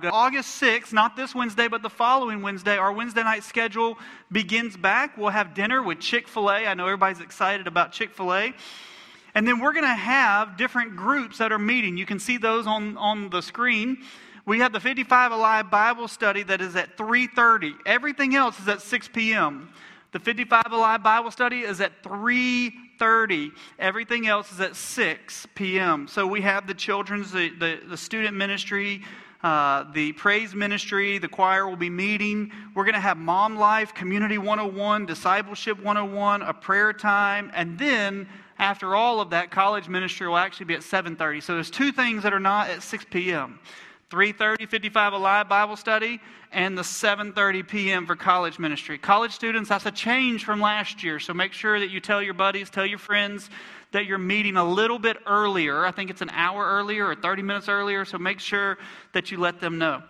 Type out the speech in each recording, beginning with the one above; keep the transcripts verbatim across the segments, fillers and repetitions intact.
August. August sixth, not this Wednesday, but the following Wednesday, our Wednesday night schedule begins back. We'll have dinner with Chick-fil-A. I know everybody's excited about Chick-fil-A. And then we're going to have different groups that are meeting. You can see those on, on the screen. We have the fifty-five Alive Bible study that is at three thirty. Everything else is at six p.m. The fifty-five Alive Bible study is at three thirty. Everything else is at six p.m. So we have the children's, the, the, the student ministry, uh, the praise ministry, the choir will be meeting. We're going to have Mom Life, Community one oh one, Discipleship one oh one, a prayer time, and then after all of that, college ministry will actually be at seven thirty. So there's two things that are not at six p.m. three thirty, fifty-five Alive Bible study, and the seven thirty p.m. for college ministry. College students, that's a change from last year. So make sure that you tell your buddies, tell your friends that you're meeting a little bit earlier. I think it's an hour earlier or thirty minutes earlier. So make sure that you let them know.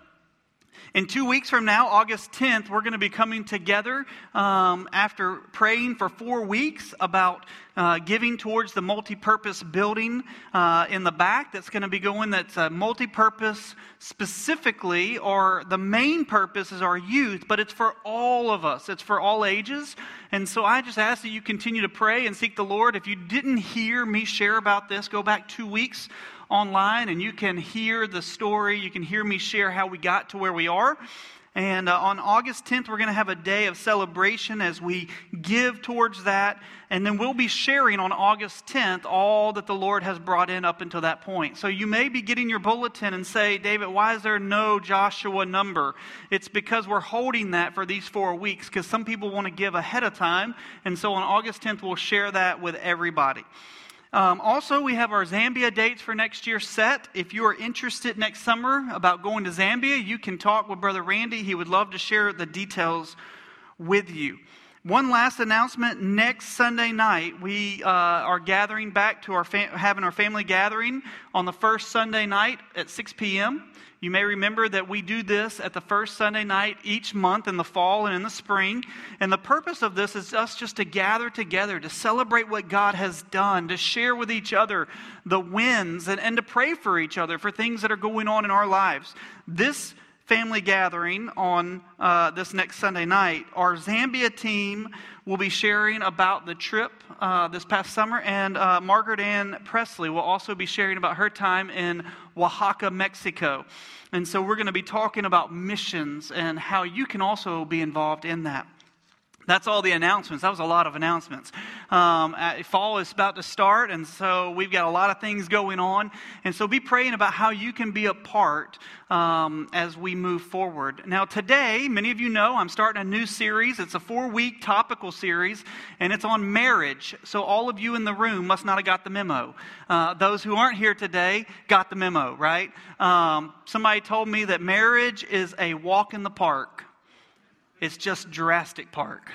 In two weeks from now, August tenth, we're going to be coming together um, after praying for four weeks about uh, giving towards the multi-purpose building uh, in the back that's going to be going. That's uh, multi-purpose specifically, or the main purpose is our youth, but it's for all of us. It's for all ages. And so I just ask that you continue to pray and seek the Lord. If you didn't hear me share about this, go back two weeks online and you can hear the story. You can hear me share how we got to where we are. And uh, on August tenth, we're going to have a day of celebration as we give towards that. And then we'll be sharing on August tenth all that the Lord has brought in up until that point. So you may be getting your bulletin and say, David, why is there no Joshua number? It's because we're holding that for these four weeks because some people want to give ahead of time. And so on August tenth, we'll share that with everybody. Um, also, we have our Zambia dates for next year set. If you are interested next summer about going to Zambia, you can talk with Brother Randy. He would love to share the details with you. One last announcement. Next Sunday night, we uh, are gathering back to our fam- having our family gathering on the first Sunday night at six p.m. You may remember that we do this at the first Sunday night each month in the fall and in the spring. And the purpose of this is us just to gather together, to celebrate what God has done, to share with each other the wins, and, and to pray for each other for things that are going on in our lives. This family gathering on uh, this next Sunday night, our Zambia team will be sharing about the trip uh, this past summer, and uh, Margaret Ann Presley will also be sharing about her time in Oaxaca, Mexico. And so we're going to be talking about missions and how you can also be involved in that. That's all the announcements. That was a lot of announcements. Um, fall is about to start, and so we've got a lot of things going on. And so be praying about how you can be a part um, as we move forward. Now today, many of you know, I'm starting a new series. It's a four-week topical series, and it's on marriage. So all of you in the room must not have got the memo. Uh, those who aren't here today got the memo, right? Um, somebody told me that marriage is a walk in the park. It's just Jurassic Park.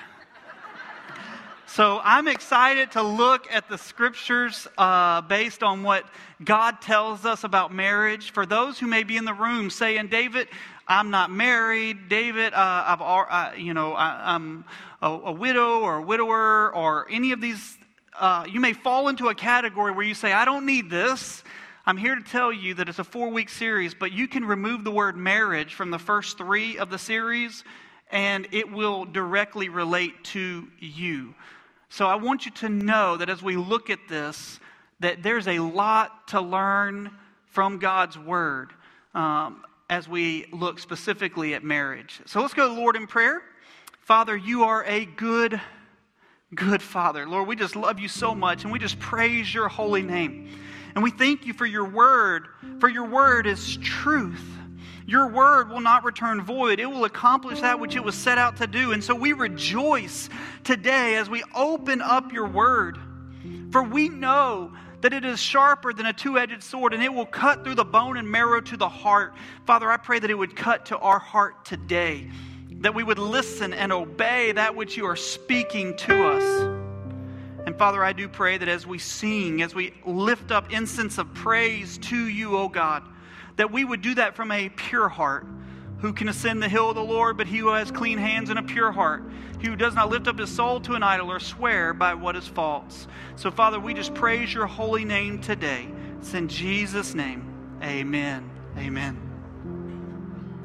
So I'm excited to look at the scriptures uh, based on what God tells us about marriage. For those who may be in the room saying, David, I'm not married. David, uh, I've, uh, you know, I, I'm a, a widow or a widower, or any of these. Uh, you may fall into a category where you say, I don't need this. I'm here to tell you that it's a four-week series, but you can remove the word marriage from the first three of the series, and it will directly relate to you. So I want you to know that as we look at this, that there's a lot to learn from God's Word um, as we look specifically at marriage. So let's go to the Lord in prayer. Father, you are a good, good Father. Lord, we just love you so much, and we just praise your holy name. And we thank you for your Word, for your Word is truth. Your word will not return void. It will accomplish that which it was set out to do. And so we rejoice today as we open up your word. For we know that it is sharper than a two-edged sword, and it will cut through the bone and marrow to the heart. Father, I pray that it would cut to our heart today, that we would listen and obey that which you are speaking to us. And Father, I do pray that as we sing, as we lift up incense of praise to you, O God, that we would do that from a pure heart. Who can ascend the hill of the Lord but he who has clean hands and a pure heart? He who does not lift up his soul to an idol or swear by what is false. So Father, we just praise your holy name today. It's in Jesus' name. Amen. Amen.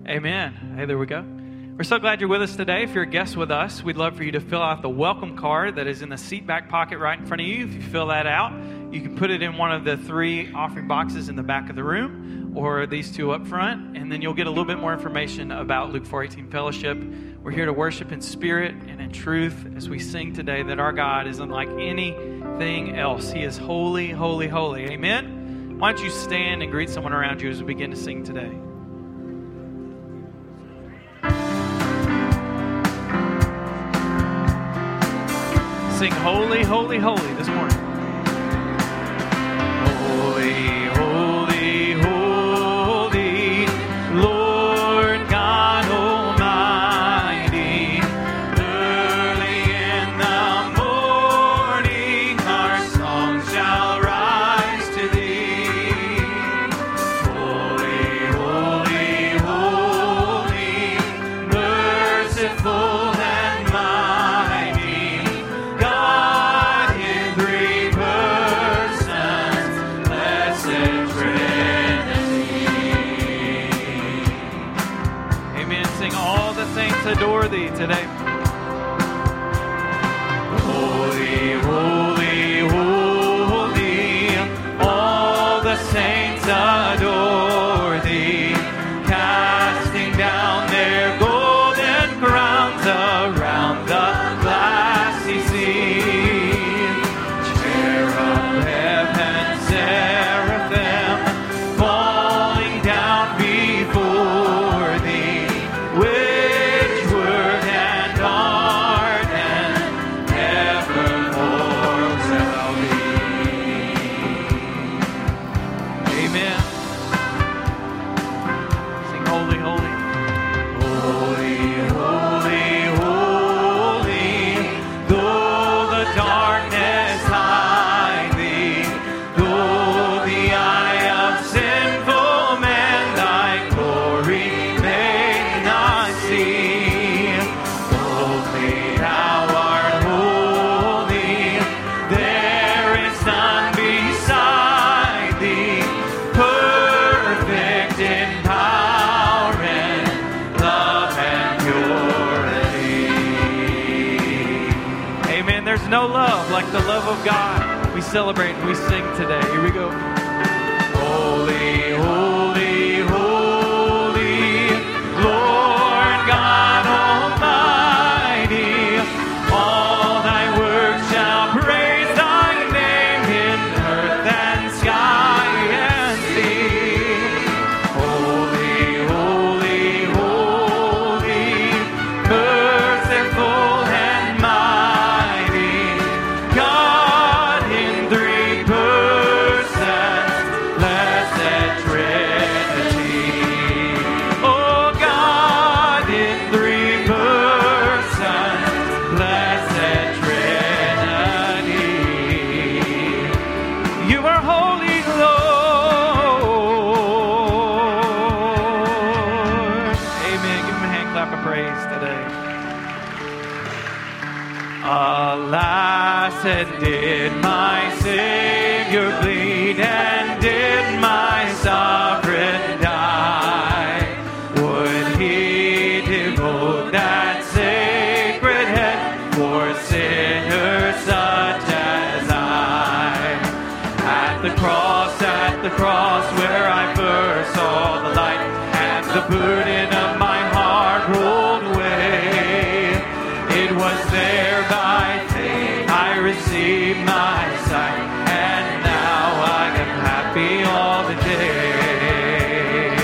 Amen. Hey, there we go. We're so glad you're with us today. If you're a guest with us, we'd love for you to fill out the welcome card that is in the seat back pocket right in front of you. If you fill that out, you can put it in one of the three offering boxes in the back of the room or these two up front, and then you'll get a little bit more information about Luke four eighteen Fellowship. We're here to worship in spirit and in truth as we sing today that our God is unlike anything else. He is holy, holy, holy. Amen? Why don't you stand and greet someone around you as we begin to sing today? Sing holy, holy, holy this morning. Holy, holy, holy, Lord God Almighty. Early in the morning our song shall rise to Thee. Holy, holy, holy, merciful and mighty, God in three persons, blessed Trinity. Amen. Sing all the saints adore Thee today. Holy, holy, holy, all the saints adore Thee, casting down their golden crowns around the glassy sea. Cherubim and seraphim falling down before Thee, which word and art and evermore shall be. Amen. Sing holy, holy. Holy, holy, holy, though the darkness hide Thee, though the eye of sinful man Thy glory may not see. Holy, Thou art holy, there is none beside Thee, perfect in power and love and purity. Amen. There's no love like the love of God. We celebrate and we sing today. Here we go. Holy, holy, holy, Lord God Almighty. All Thy works shall praise Thy name in earth and sky and sea. Holy, holy, holy, merciful and mighty, God in three persons, blessed Trinity. Oh, God in three persons, blessed Trinity. You are holy, Lord. Amen. Give him a hand clap of praise today. Alas, and did my Savior bleed, and did my sovereign die? Would He devote that sacred head for sinners such as I? At the cross, at the cross, where I first saw the light, and the burden of my heart rolled away. It was there by faith I received my sight, and now I am happy all the day.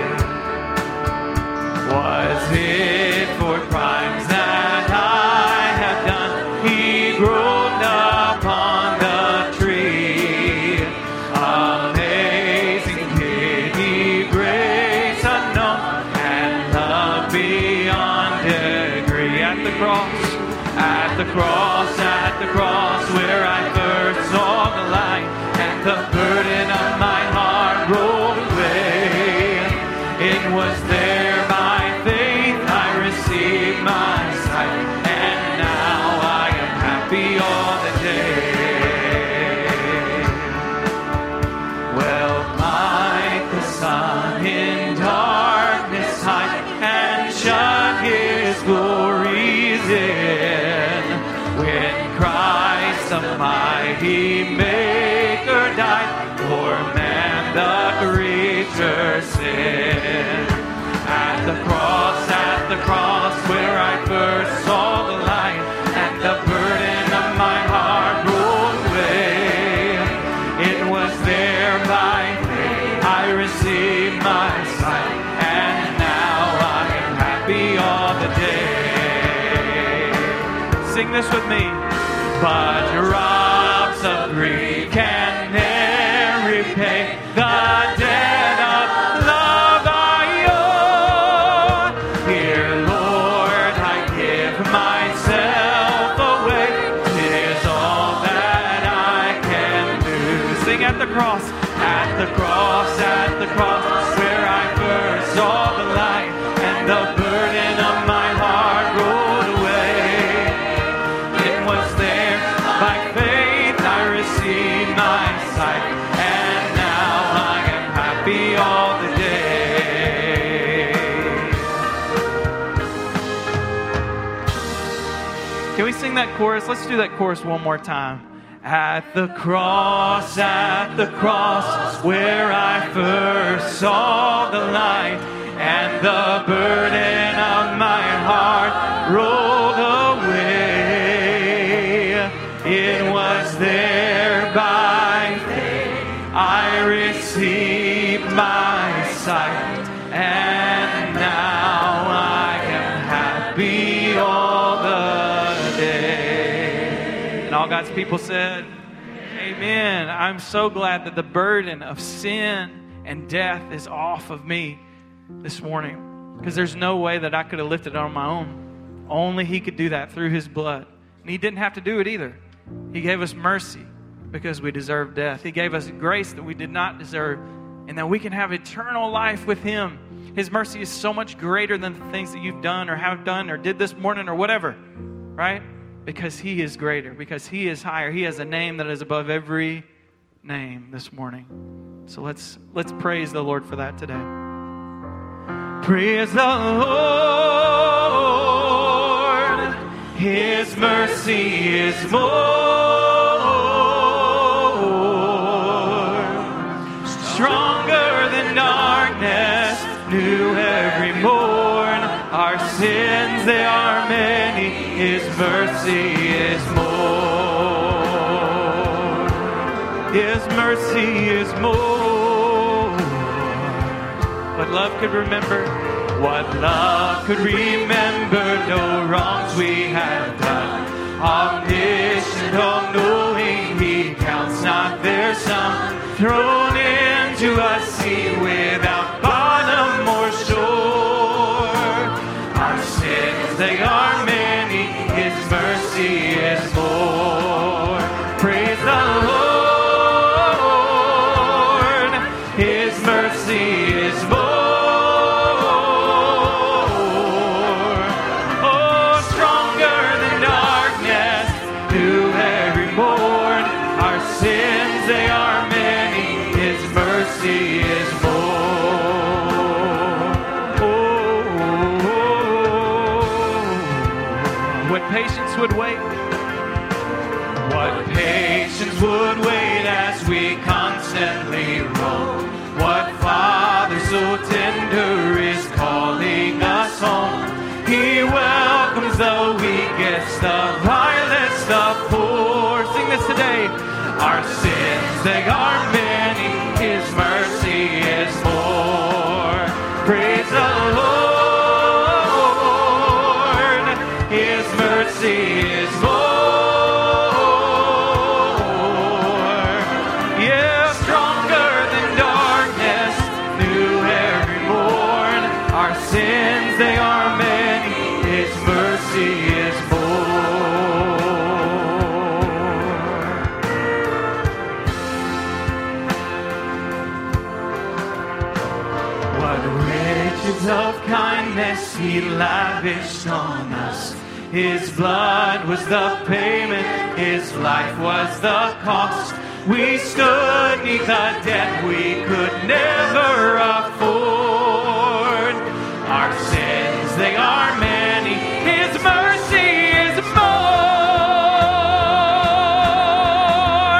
Was it for crimes that I have done He groaned upon the tree? Amazing pity, grace unknown, and love beyond degree. At the cross, at the cross, at the cross, where I first saw the light, and the burden of my heart rolled away. It was there by faith I received my sight, and now I am happy all the day. Well, like the sun in darkness hide, Waymaker died for man, the creature sin. At the cross, at the cross, where I first saw the light, and the burden of my heart rolled away. It was there by faith I received my sight, and now I am happy all the day. Sing this with me. But drops of grief can ne'er repay the debt of love I owe. Here, Lord, I give myself away. It is all that I can do. Sing at the cross, at the cross, at the cross, where I first saw the light, and the burden of my heart rolled away. It was there by faith I received my sight, and now I am happy all the day. Can we sing that chorus? Let's do that chorus one more time. At the cross, at the cross, where I first saw the light, and the burden of my heart rolled away. It was there by faith I received my sight, and now I am happy all the day. And all God's people said, amen. I'm so glad that the burden of sin and death is off of me this morning, because there's no way that I could have lifted it on my own. Only He could do that through His blood. And He didn't have to do it either. He gave us mercy because we deserved death. He gave us grace that we did not deserve, and that we can have eternal life with Him. His mercy is so much greater than the things that you've done or have done or did this morning or whatever, right? Because He is greater, because He is higher. He has a name that is above every name this morning. So let's let's praise the Lord for that today. Praise the Lord. His mercy is more, stronger than darkness, new every morn. Our sins, they are many, His mercy is more. His mercy is more. What love could remember, what love could remember, no wrongs we have done. Omniscient, all-knowing, He counts not their sum, thrown into a sea without bottom or shore. Our sins, they are many, His mercy is more. Praise the Lord, His mercy is more. They are many, His mercy is more. Oh, what patience would wait, what patience would wait as we constantly roll. What Father so tender is calling us home. He welcomes the weakest, the vilest, the poor. Sing this today. Our sins, they are many, His mercy is more. Praise the Lord, His mercy is more. Yeah, stronger than darkness, new every morn. Our sins, they are many, His mercy is more. Of kindness He lavished on us. His blood was the payment, His life was the cost. We stood neath a debt we could never afford. Our sins, they are many, His mercy is more.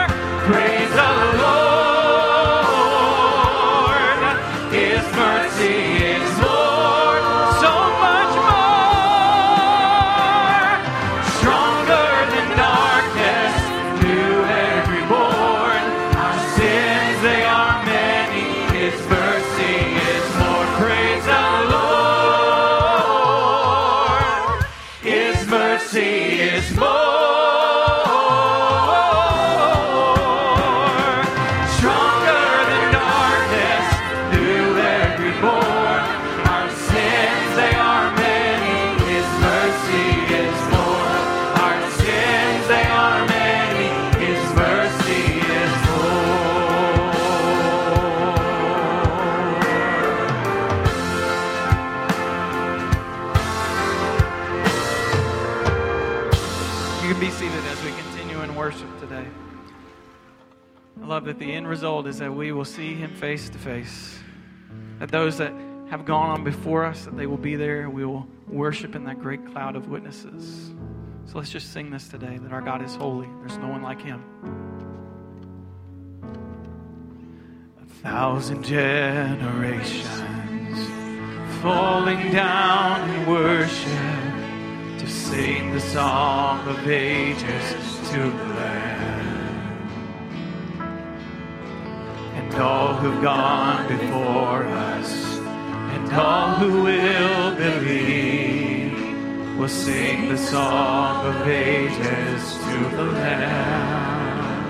His mercy is more, so much more. Stronger than darkness, new every morn. Our sins, they are many. His mercy is more. Praise the Lord. His mercy is more. That the end result is that we will see Him face to face. That those that have gone on before us, that they will be there. We will worship in that great cloud of witnesses. So let's just sing this today, that our God is holy. There's no one like Him. A thousand generations falling down in worship to sing the song of ages to the Lamb. And all who've gone before us, and all who will believe, will sing the song of ages to the Lamb.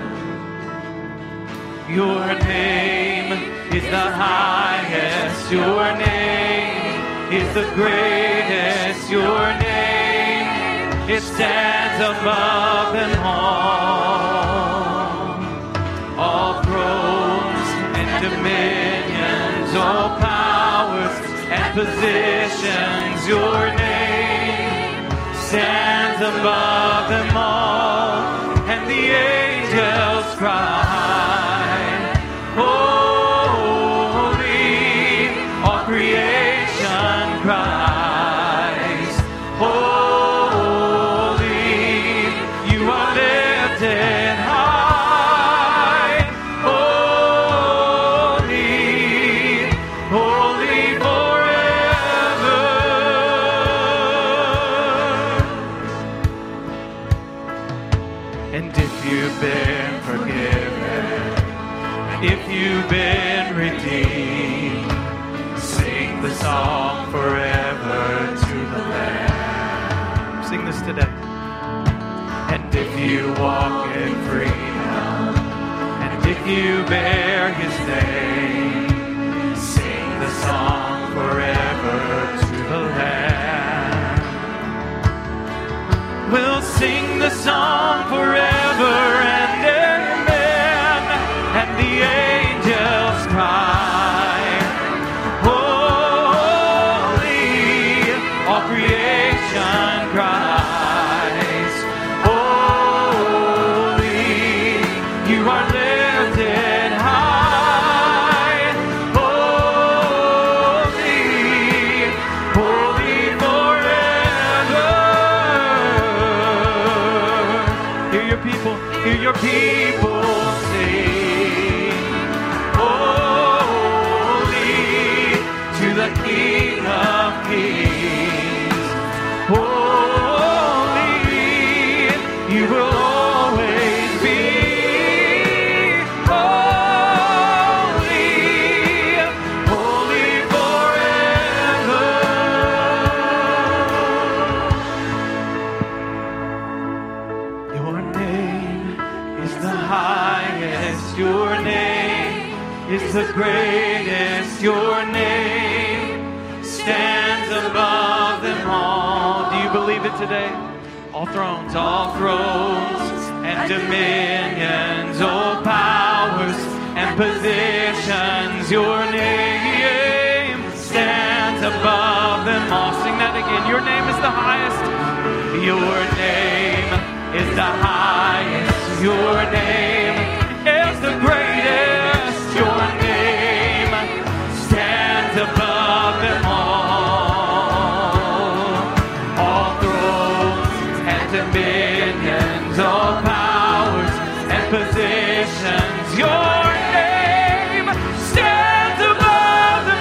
Your name is the highest, your name is the greatest, your name, it stands above them all. All thrones and dominions, all powers and positions, your name stands above them all. And the angels cry, holy, all creation cries, holy, you are lifted high, holy, holy forever. And if you've been forgiven, if you've been redeemed, sing the song forever to the Lamb. Sing this today. And if you walk in freedom, and if you bear His name, sing the song forever to the Lamb. We'll sing the song forever and amen. And the angels cry, holy, all creation cries, holy, you are lifted high, holy, holy forever. Hear your people, hear your people sing, holy, to the King of Kings, holy, you will always be, holy, holy forever. Your name is the highest, your name is the greatest, your name stands above them all. Do you believe it today? All thrones, all thrones and dominions, all powers and positions, your name stands above them all. Sing that again. Your name is the highest. Your name is the highest. Your name is the greatest. Your name stands above them all. All thrones and dominions, all powers and positions, your name stands above them all.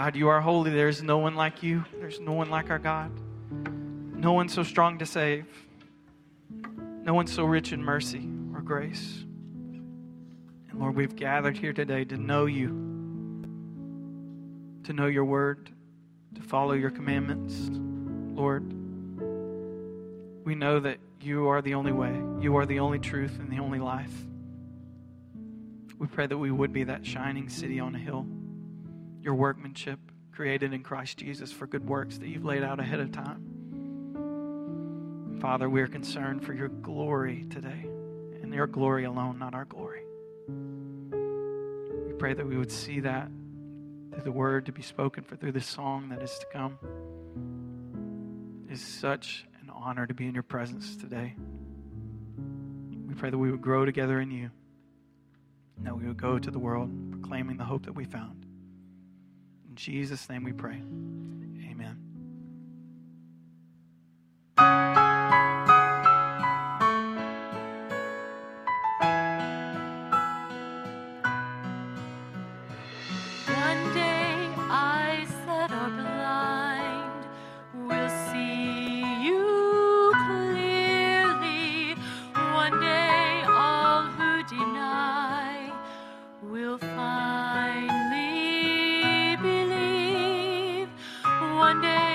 God, you are holy. There is no one like you. There's no one like our God. No one so strong to save. No one so rich in mercy or grace. And Lord, we've gathered here today to know you, to know your word, to follow your commandments. Lord, we know that you are the only way. You are the only truth and the only life. We pray that we would be that shining city on a hill, your workmanship created in Christ Jesus for good works that you've laid out ahead of time. Father, we are concerned for your glory today, and your glory alone, not our glory. We pray that we would see that through the word to be spoken, for through this song that is to come. It is such an honor to be in your presence today. We pray that we would grow together in you, and that we would go to the world proclaiming the hope that we found. In Jesus' name we pray. Amen. One day eyes that are blind will see you clearly. One day all who deny will finally believe. One day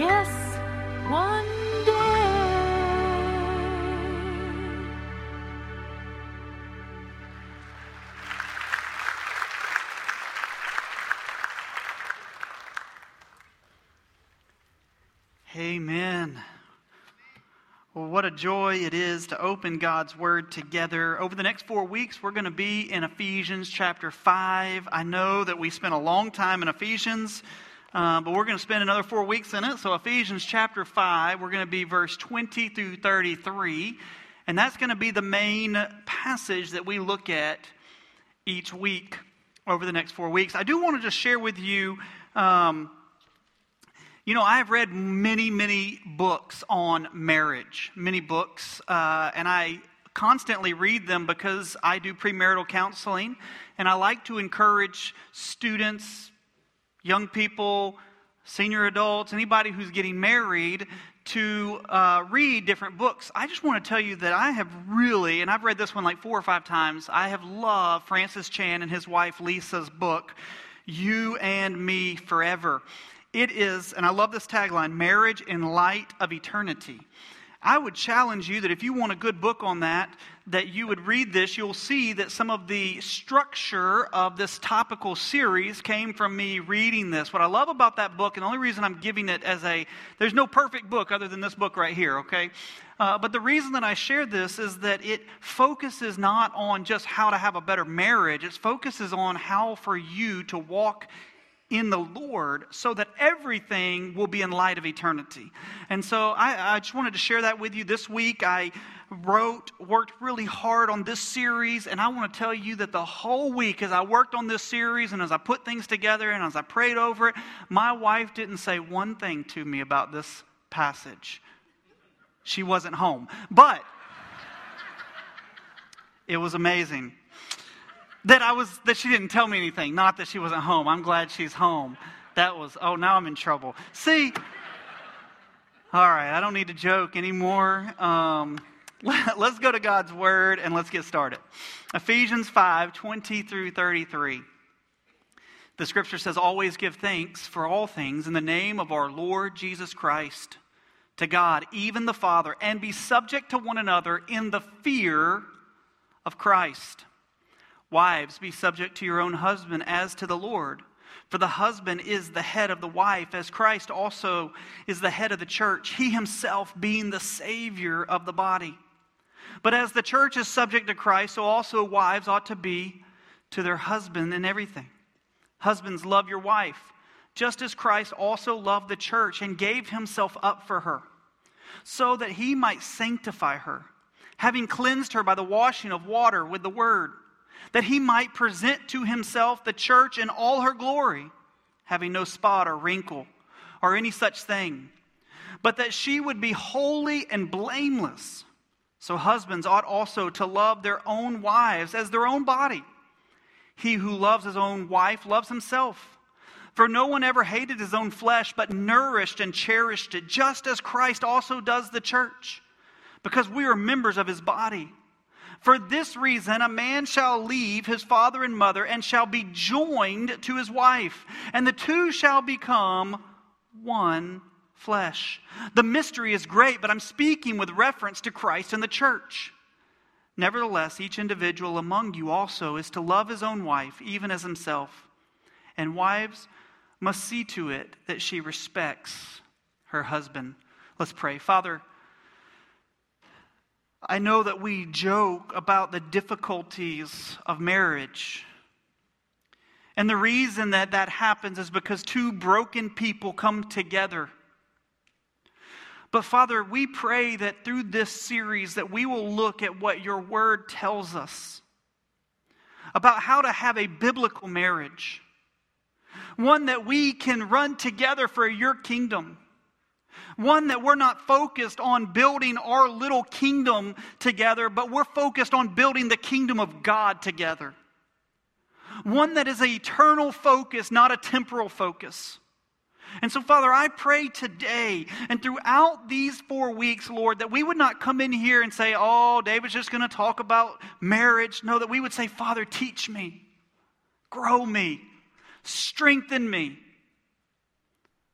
Yes, one day. Amen. Well, what a joy it is to open God's Word together. Over the next four weeks, we're going to be in Ephesians chapter five. I know that we spent a long time in Ephesians, uh, but we're going to spend another four weeks in it. So Ephesians chapter five, we're going to be verse twenty through thirty-three. And that's going to be the main passage that we look at each week over the next four weeks. I do want to just share with you... Um, You know, I've read many, many books on marriage, many books, uh, and I constantly read them because I do premarital counseling, and I like to encourage students, young people, senior adults, anybody who's getting married to uh, read different books. I just want to tell you that I have really, and I've read this one like four or five times, I have loved Francis Chan and his wife Lisa's book, You and Me Forever. It is, and I love this tagline, Marriage in Light of Eternity. I would challenge you that if you want a good book on that, that you would read this. You'll see that some of the structure of this topical series came from me reading this. What I love about that book, and the only reason I'm giving it as a, there's no perfect book other than this book right here, okay? Uh, but the reason that I share this is that it focuses not on just how to have a better marriage. It focuses on how for you to walk in the Lord so that everything will be in light of eternity. And so I, I just wanted to share that with you this week. I wrote, worked really hard on this series, and I want to tell you that the whole week as I worked on this series and as I put things together and as I prayed over it, my wife didn't say one thing to me about this passage. She wasn't home. But it was amazing. That I was that she didn't tell me anything. Not that she wasn't home. I'm glad she's home. That was, oh, now I'm in trouble. See, all right, I don't need to joke anymore. Um, let, let's go to God's Word and let's get started. Ephesians five, twenty through thirty-three. The Scripture says, always give thanks for all things in the name of our Lord Jesus Christ, to God, even the Father, and be subject to one another in the fear of Christ. Wives, be subject to your own husband as to the Lord. For the husband is the head of the wife, as Christ also is the head of the church, he himself being the Savior of the body. But as the church is subject to Christ, so also wives ought to be to their husband in everything. Husbands, love your wife, just as Christ also loved the church and gave himself up for her, so that he might sanctify her, having cleansed her by the washing of water with the word, that he might present to himself the church in all her glory, having no spot or wrinkle or any such thing, but that she would be holy and blameless. So husbands ought also to love their own wives as their own body. He who loves his own wife loves himself. For no one ever hated his own flesh, but nourished and cherished it, just as Christ also does the church, because we are members of his body. For this reason, a man shall leave his father and mother and shall be joined to his wife, and the two shall become one flesh. The mystery is great, but I'm speaking with reference to Christ and the church. Nevertheless, each individual among you also is to love his own wife, even as himself. And wives must see to it that she respects her husband. Let's pray. Father, I know that we joke about the difficulties of marriage. And the reason that that happens is because two broken people come together. But Father, we pray that through this series that we will look at what your word tells us about how to have a biblical marriage. One that we can run together for your kingdom. One that we're not focused on building our little kingdom together, but we're focused on building the kingdom of God together. One that is an eternal focus, not a temporal focus. And so, Father, I pray today and throughout these four weeks, Lord, that we would not come in here and say, oh, David's just going to talk about marriage. No, that we would say, Father, teach me, grow me, strengthen me,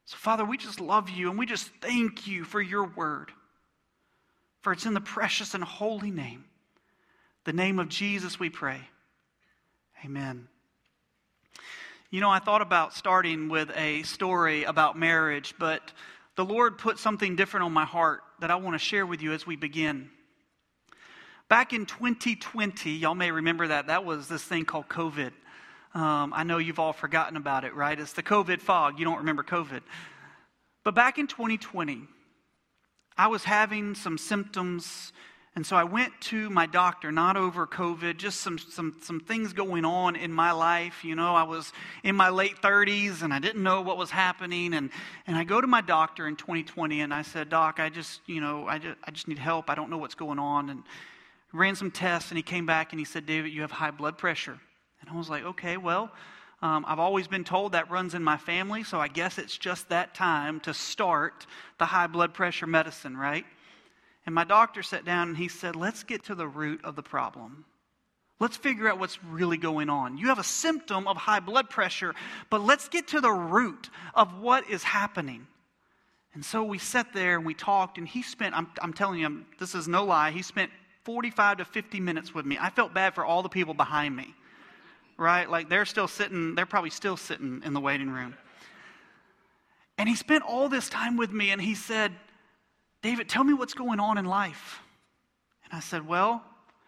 So, Father, we just love you and we just thank you for your word. For it's in the precious and holy name, the name of Jesus, we pray. Amen. You know, I thought about starting with a story about marriage, but the Lord put something different on my heart that I want to share with you as we begin. Back in twenty twenty, y'all may remember that, that was this thing called COVID. Um, I know you've all forgotten about it, right? It's the COVID fog. You don't remember COVID. But back in twenty twenty, I was having some symptoms, and so I went to my doctor, not over COVID, just some, some, some things going on in my life. You know, I was in my late thirties, and I didn't know what was happening, and, and I go to my doctor in twenty twenty, and I said, Doc, I just, you know, I just, I just need help. I don't know what's going on, and ran some tests, and he came back, and he said, David, you have high blood pressure. And I was like, okay, well, um, I've always been told that runs in my family, so I guess it's just that time to start the high blood pressure medicine, right? And my doctor sat down and he said, let's get to the root of the problem. Let's figure out what's really going on. You have a symptom of high blood pressure, but let's get to the root of what is happening. And so we sat there and we talked, and he spent, I'm, I'm telling you, I'm, this is no lie, he spent forty-five to fifty minutes with me. I felt bad for all the people behind me. Right? Like they're still sitting, they're probably still sitting in the waiting room. And he spent all this time with me and he said, David, tell me what's going on in life. And I said, well,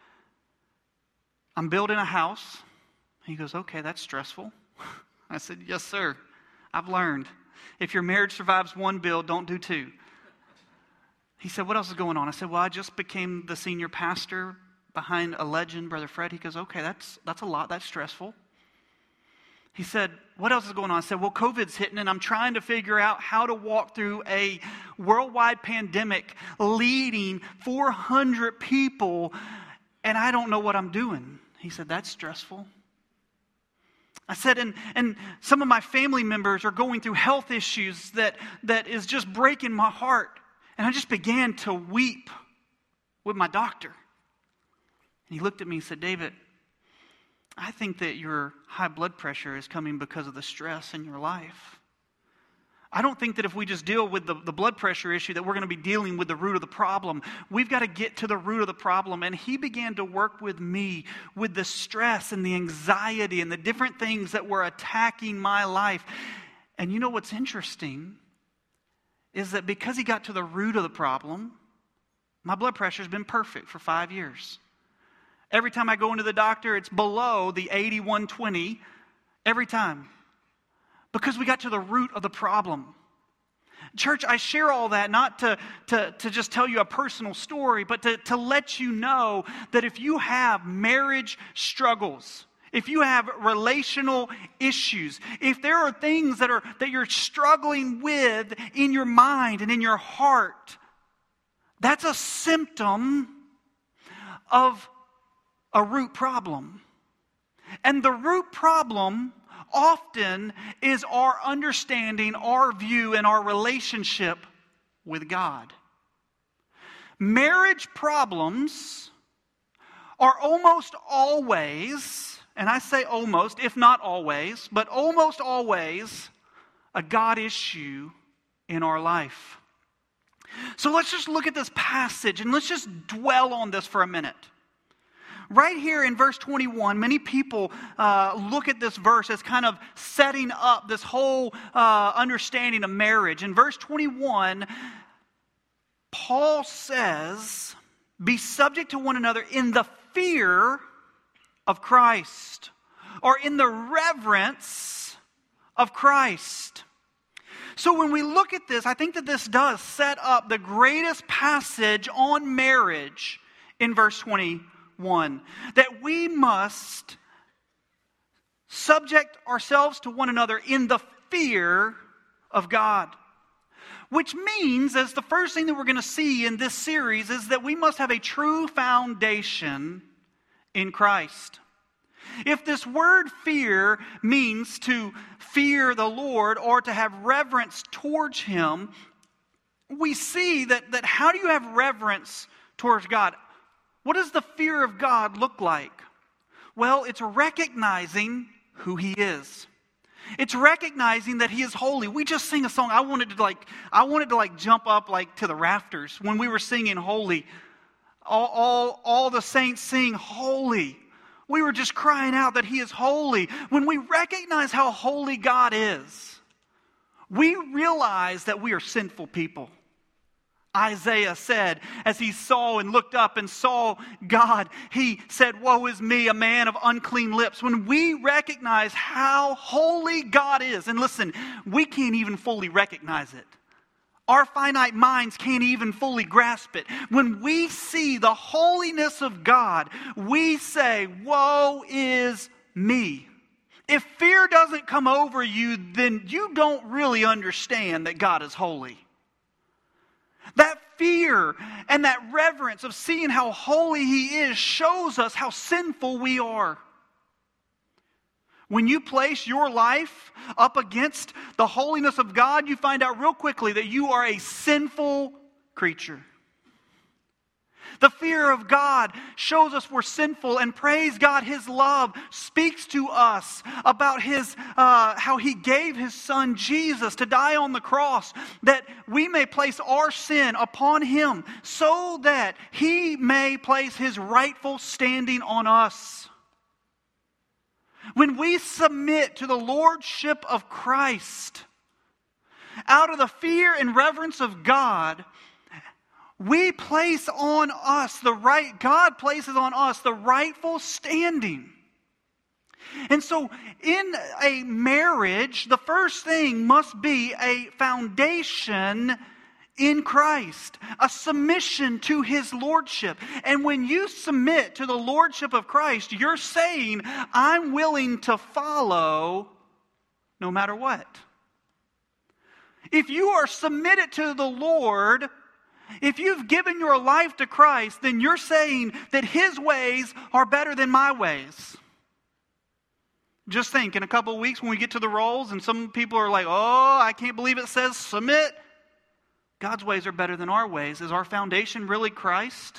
I'm building a house. He goes, okay, that's stressful. I said, yes, sir. I've learned. If your marriage survives one build, don't do two. He said, what else is going on? I said, well, I just became the senior pastor behind a legend, Brother Fred. He goes, okay, that's that's a lot. That's stressful. He said, what else is going on? I said, well, COVID's hitting, and I'm trying to figure out how to walk through a worldwide pandemic leading four hundred people, and I don't know what I'm doing. He said, that's stressful. I said, and, and some of my family members are going through health issues that, that is just breaking my heart. And I just began to weep with my doctor. And he looked at me and said, David, I think that your high blood pressure is coming because of the stress in your life. I don't think that if we just deal with the, the blood pressure issue that we're going to be dealing with the root of the problem. We've got to get to the root of the problem. And he began to work with me with the stress and the anxiety and the different things that were attacking my life. And you know what's interesting is that because he got to the root of the problem, my blood pressure has been perfect for five years. Every time I go into the doctor, it's below the eighty-one twenty every time. Because we got to the root of the problem. Church, I share all that not to, to, to just tell you a personal story, but to, to let you know that if you have marriage struggles, if you have relational issues, if there are things that are that you're struggling with in your mind and in your heart, that's a symptom of a root problem. And the root problem often is our understanding, our view, and our relationship with God. Marriage problems are almost always, and I say almost, if not always, but almost always a God issue in our life. So let's just look at this passage and let's just dwell on this for a minute. Right here in verse twenty-one, many people uh, look at this verse as kind of setting up this whole uh, understanding of marriage. In verse twenty-one, Paul says, be subject to one another in the fear of Christ, or in the reverence of Christ. So when we look at this, I think that this does set up the greatest passage on marriage in verse twenty-one. One, that we must subject ourselves to one another in the fear of God. Which means, as the first thing that we're going to see in this series, is that we must have a true foundation in Christ. If this word fear means to fear the Lord or to have reverence towards Him, we see that, that how do you have reverence towards God? What does the fear of God look like? Well, it's recognizing who He is. It's recognizing that He is holy. We just sing a song. I wanted to like, I wanted to like jump up like to the rafters when we were singing holy. All, all, all the saints sing holy. We were just crying out that He is holy. When we recognize how holy God is, we realize that we are sinful people. Isaiah said, as he saw and looked up and saw God, he said, "Woe is me, a man of unclean lips." When we recognize how holy God is, and listen, we can't even fully recognize it. Our finite minds can't even fully grasp it. When we see the holiness of God, we say, "Woe is me." If fear doesn't come over you, then you don't really understand that God is holy. That fear and that reverence of seeing how holy He is shows us how sinful we are. When you place your life up against the holiness of God, you find out real quickly that you are a sinful creature. The fear of God shows us we're sinful, and praise God, His love speaks to us about His uh, how He gave His Son Jesus to die on the cross, that we may place our sin upon Him so that He may place His rightful standing on us. When we submit to the lordship of Christ, out of the fear and reverence of God, we place on us the right, God places on us the rightful standing. And so in a marriage, the first thing must be a foundation in Christ, a submission to His lordship. And when you submit to the lordship of Christ, you're saying, "I'm willing to follow no matter what." If you are submitted to the Lord, if you've given your life to Christ, then you're saying that His ways are better than my ways. Just think, in a couple of weeks when we get to the rolls and some people are like, "Oh, I can't believe it says submit." God's ways are better than our ways. Is our foundation really Christ?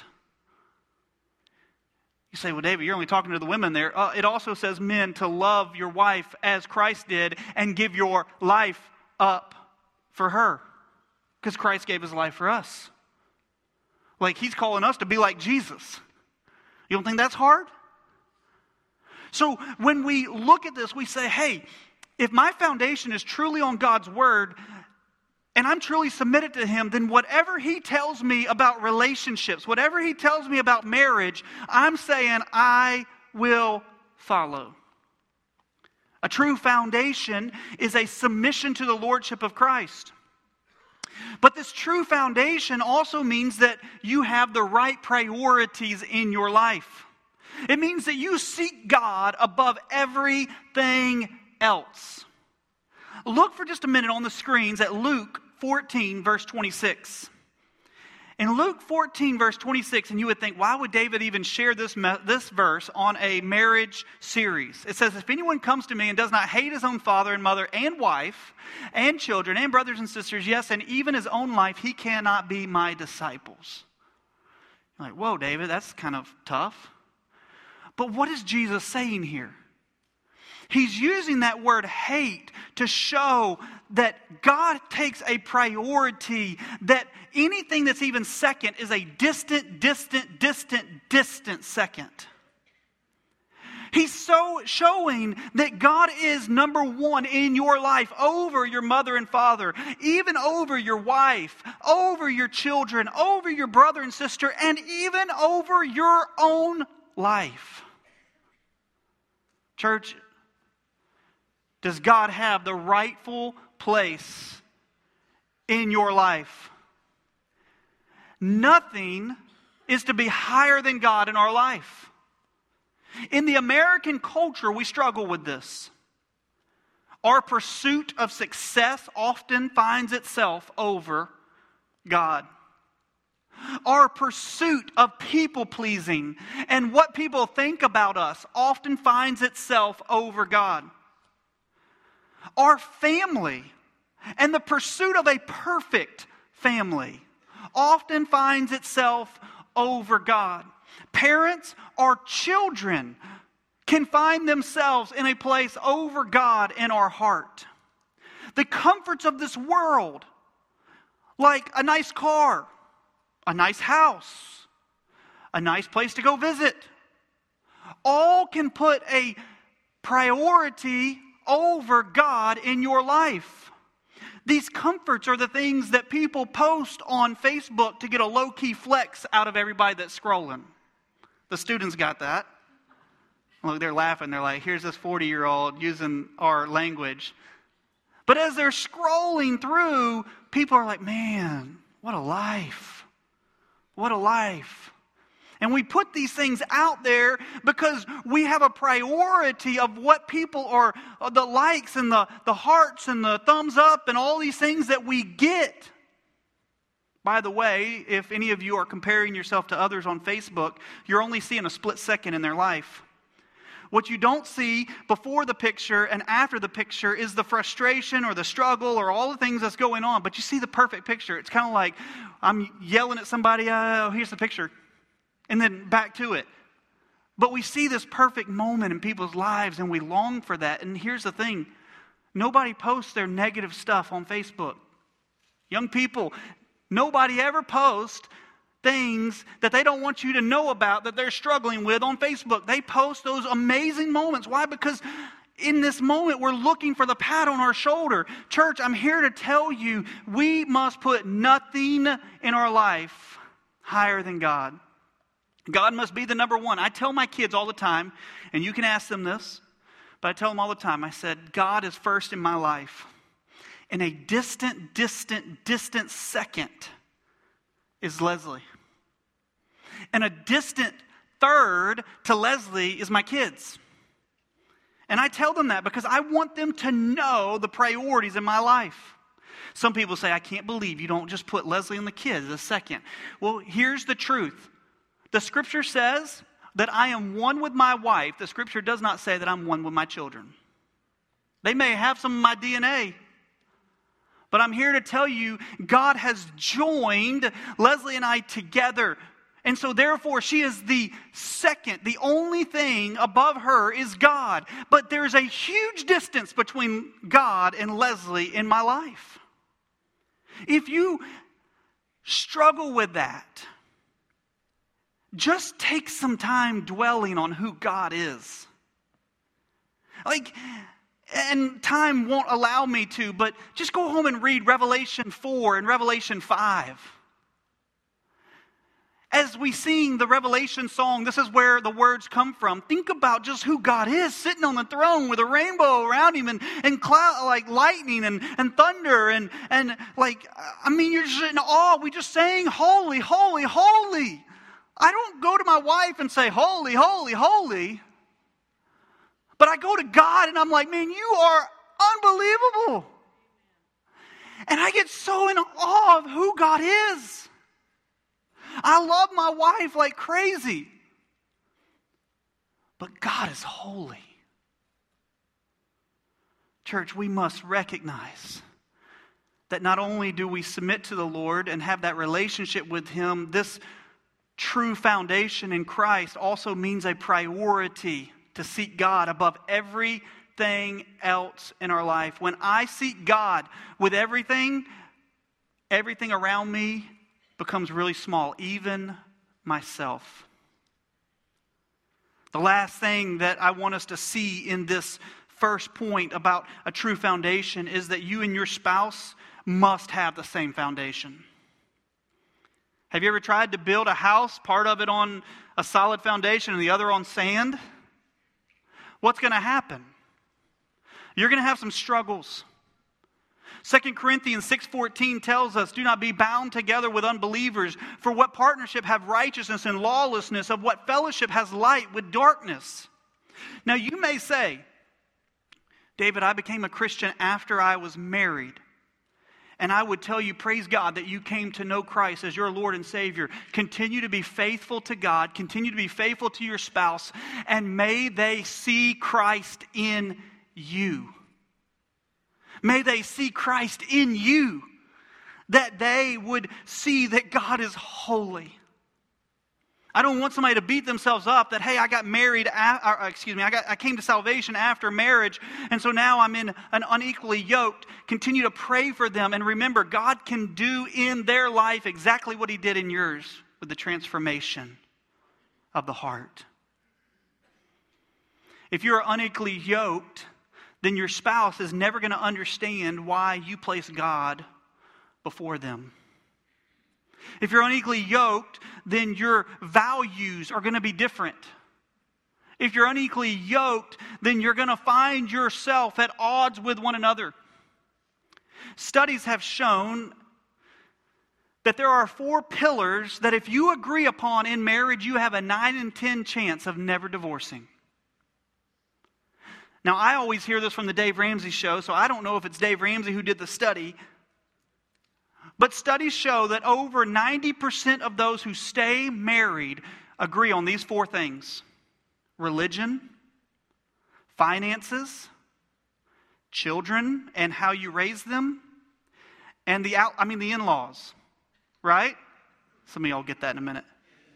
You say, "Well, David, you're only talking to the women there." Uh, it also says, men, to love your wife as Christ did and give your life up for her. Because Christ gave His life for us. Like He's calling us to be like Jesus. You don't think that's hard? So when we look at this, we say, hey, if my foundation is truly on God's Word, and I'm truly submitted to Him, then whatever He tells me about relationships, whatever He tells me about marriage, I'm saying I will follow. A true foundation is a submission to the lordship of Christ. But this true foundation also means that you have the right priorities in your life. It means that you seek God above everything else. Look for just a minute on the screens at Luke fourteen, verse twenty-six. In Luke fourteen, verse twenty-six, and you would think, why would David even share this, me- this verse on a marriage series? It says, "If anyone comes to me and does not hate his own father and mother and wife and children and brothers and sisters, yes, and even his own life, he cannot be my disciples." You're like, whoa, David, that's kind of tough. But what is Jesus saying here? He's using that word hate to show that God takes a priority, that anything that's even second is a distant, distant, distant, distant second. He's so showing that God is number one in your life over your mother and father, even over your wife, over your children, over your brother and sister, and even over your own life. Church, does God have the rightful place in your life? Nothing is to be higher than God in our life. In the American culture, we struggle with this. Our pursuit of success often finds itself over God. Our pursuit of people-pleasing and what people think about us often finds itself over God. Our family and the pursuit of a perfect family often finds itself over God. Parents, our children can find themselves in a place over God in our heart. The comforts of this world, like a nice car, a nice house, a nice place to go visit, all can put a priority over God in your life. These comforts are the things that people post on Facebook to get a low-key flex out of everybody that's scrolling. The students got that. Look, they're laughing. They're like, here's this forty-year-old using our language. But as they're scrolling through, people are like, man, what a life. What a life. And we put these things out there because we have a priority of what people are, the likes and the, the hearts and the thumbs up and all these things that we get. By the way, if any of you are comparing yourself to others on Facebook, you're only seeing a split second in their life. What you don't see before the picture and after the picture is the frustration or the struggle or all the things that's going on. But you see the perfect picture. It's kind of like I'm yelling at somebody, oh, here's the picture. And then back to it. But we see this perfect moment in people's lives and we long for that. And here's the thing. Nobody posts their negative stuff on Facebook. Young people, nobody ever posts things that they don't want you to know about that they're struggling with on Facebook. They post those amazing moments. Why? Because in this moment, we're looking for the pat on our shoulder. Church, I'm here to tell you, we must put nothing in our life higher than God. God must be the number one. I tell my kids all the time, and you can ask them this, but I tell them all the time, I said, God is first in my life. In a distant, distant, distant second is Leslie. And a distant third to Leslie is my kids. And I tell them that because I want them to know the priorities in my life. Some people say, I can't believe you don't just put Leslie and the kids a second. Well, here's the truth. The scripture says that I am one with my wife. The scripture does not say that I'm one with my children. They may have some of my D N A. But I'm here to tell you, God has joined Leslie and I together. And so therefore, she is the second. The only thing above her is God. But there's a huge distance between God and Leslie in my life. If you struggle with that, just take some time dwelling on who God is. Like, and time won't allow me to, but just go home and read Revelation four and Revelation five. As we sing the Revelation song, this is where the words come from. Think about just who God is, sitting on the throne with a rainbow around him and, and cloud, like lightning and, and thunder. And, and like, I mean, you're just in awe. We just sang, holy, holy, holy. I don't go to my wife and say, holy, holy, holy. But I go to God and I'm like, man, you are unbelievable. And I get so in awe of who God is. I love my wife like crazy. But God is holy. Church, we must recognize that not only do we submit to the Lord and have that relationship with Him, this true foundation in Christ also means a priority to seek God above everything else in our life. When I seek God with everything, everything around me becomes really small, even myself. The last thing that I want us to see in this first point about a true foundation is that you and your spouse must have the same foundation. Have you ever tried to build a house, part of it on a solid foundation and the other on sand? What's going to happen? You're going to have some struggles. Second Corinthians six fourteen tells us, do not be bound together with unbelievers. For what partnership have righteousness and lawlessness? Of what fellowship has light with darkness? Now you may say, David, I became a Christian after I was married. And I would tell you, praise God, that you came to know Christ as your Lord and Savior. Continue to be faithful to God. Continue to be faithful to your spouse. And may they see Christ in you. May they see Christ in you. That they would see that God is holy. I don't want somebody to beat themselves up that, hey, I got married, or, excuse me, I, got, I came to salvation after marriage, and so now I'm in an unequally yoked. Continue to pray for them. And remember, God can do in their life exactly what he did in yours with the transformation of the heart. If you're unequally yoked, then your spouse is never going to understand why you place God before them. If you're unequally yoked, then your values are going to be different. If you're unequally yoked, then you're going to find yourself at odds with one another. Studies have shown that there are four pillars that if you agree upon in marriage, you have a nine in ten chance of never divorcing. Now, I always hear this from the Dave Ramsey show, so I don't know if it's Dave Ramsey who did the study. But studies show that over ninety percent of those who stay married agree on these four things: religion, finances, children and how you raise them, and the out, I mean the in-laws, right? Some of y'all get that in a minute.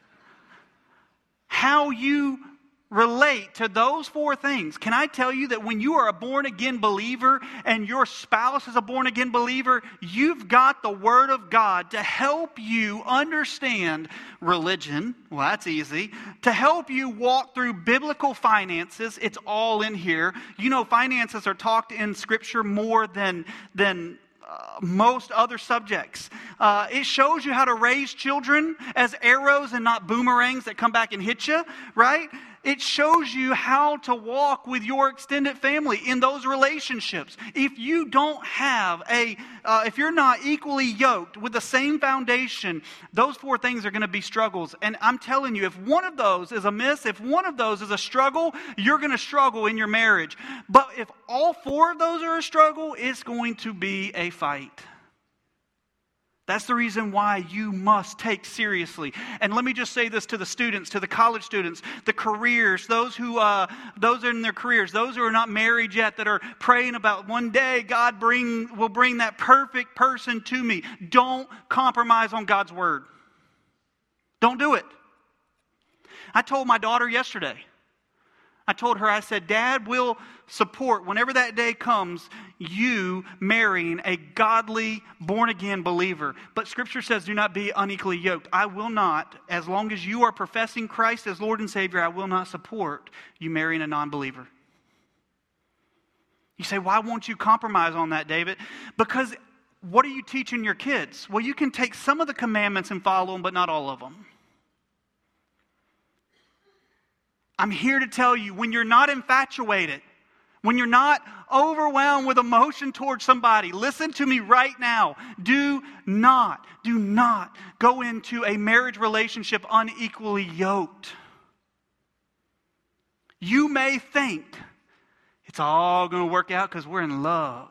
How you relate to those four things. Can I tell you that when you are a born-again believer and your spouse is a born-again believer, you've got the Word of God to help you understand religion. Well, that's easy. To help you walk through biblical finances. It's all in here. You know, finances are talked in Scripture more than than Uh, most other subjects. Uh, it shows you how to raise children as arrows and not boomerangs that come back and hit you, right? It shows you how to walk with your extended family in those relationships. If you don't have a, uh, if you're not equally yoked with the same foundation, those four things are going to be struggles. And I'm telling you, if one of those is a miss, if one of those is a struggle, you're going to struggle in your marriage. But if all four of those are a struggle, it's going to be a fight. That's the reason why you must take seriously. And let me just say this to the students, to the college students, the careers, those who, uh, those are in their careers, those who are not married yet, that are praying about one day God bring will bring that perfect person to me. Don't compromise on God's word. Don't do it. I told my daughter yesterday. I told her, I said, Dad will support, whenever that day comes, you marrying a godly, born-again believer. But Scripture says, do not be unequally yoked. I will not, as long as you are professing Christ as Lord and Savior, I will not support you marrying a non-believer. You say, why won't you compromise on that, David? Because what are you teaching your kids? Well, you can take some of the commandments and follow them, but not all of them. I'm here to tell you, when you're not infatuated, when you're not overwhelmed with emotion towards somebody, listen to me right now. Do not, do not go into a marriage relationship unequally yoked. You may think it's all going to work out because we're in love.